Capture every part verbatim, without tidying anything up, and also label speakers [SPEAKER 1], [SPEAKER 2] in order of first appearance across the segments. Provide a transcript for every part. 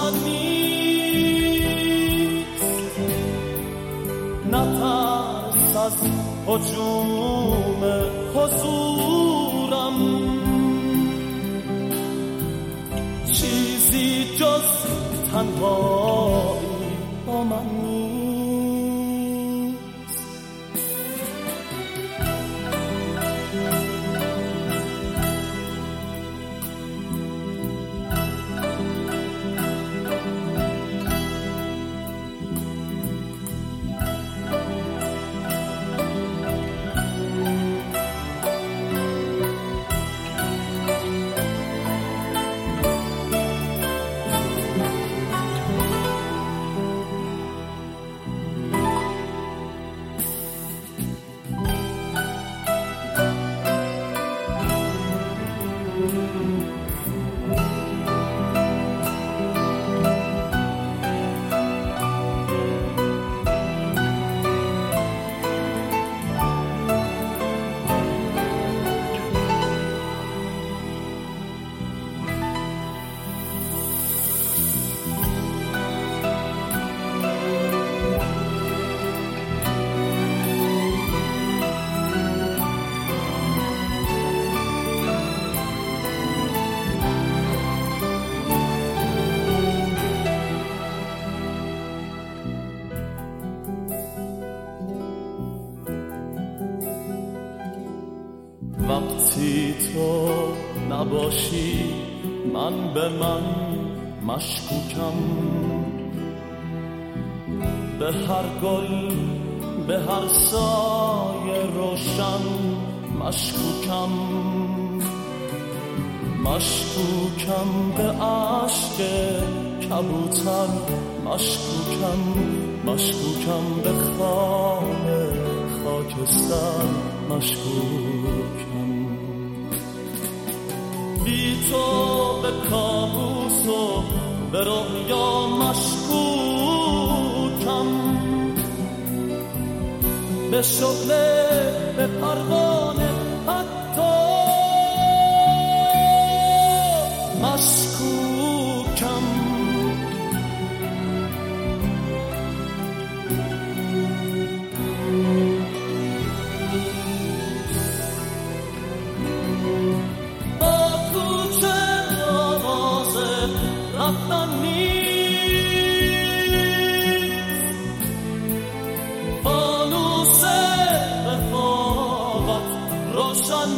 [SPEAKER 1] روشن نیست، نترس از هجوم حضورم، چیزی جز تنهایی با من نیست. وقتی تو نباشی من به من مشکوکم، به هر گل به هر سایه روشن مشکوکم، مشکوکم به عشق کبوتر، مشکوکم مشکوکم به خام خاکستر، مشکوکم بی تو به کابوس و به رؤیا مشکوکم، به شعله به پروانه حتی مشکوکم. رفتن نیست، فانوس رفاقت روشن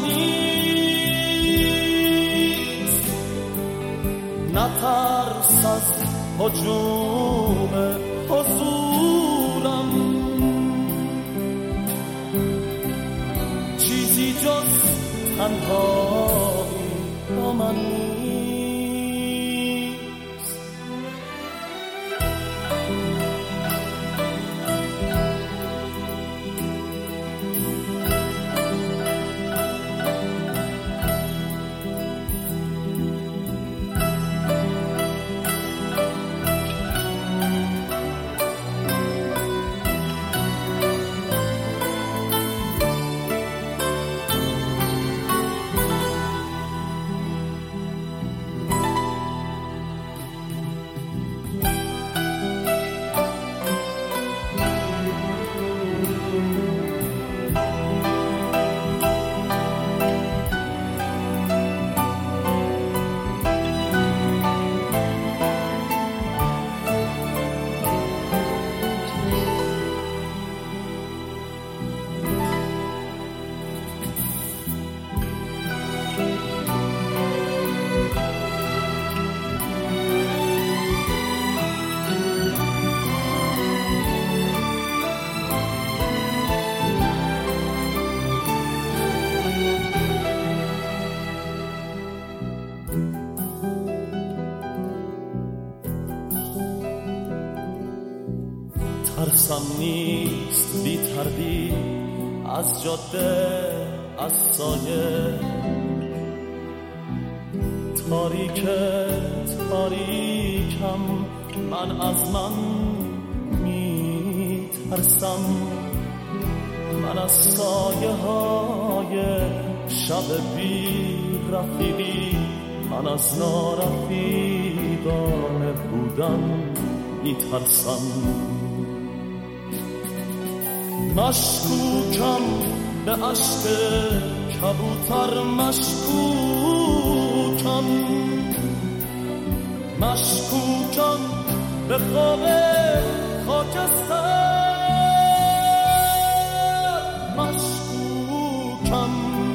[SPEAKER 1] نیست، نترس از هجوم حضورم، چیزی جز تنهایی با من نیست. ترسم نیست بی تردید از جاده، از سایه تاریک تاریکم، من از من می ترسم، من از سایه های شب بی رفیقی من از نارفیقانه بودن میترسم. مشکوکم به عشق کبوتر، مشکوکم مشکوکم به خواب خاکستر، مشکوکم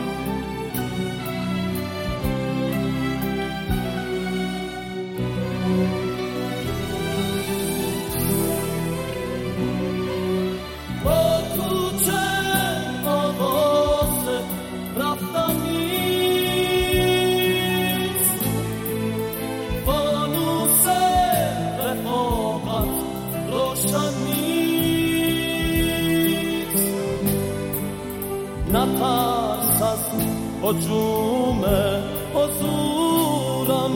[SPEAKER 1] با کوچه آواز رفتن نیست، فانوس رفاقت روشن نیست. نترس از هجوم حضورم،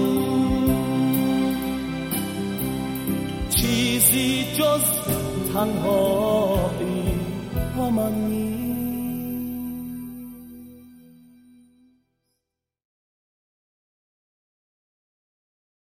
[SPEAKER 1] چیزی جز تنها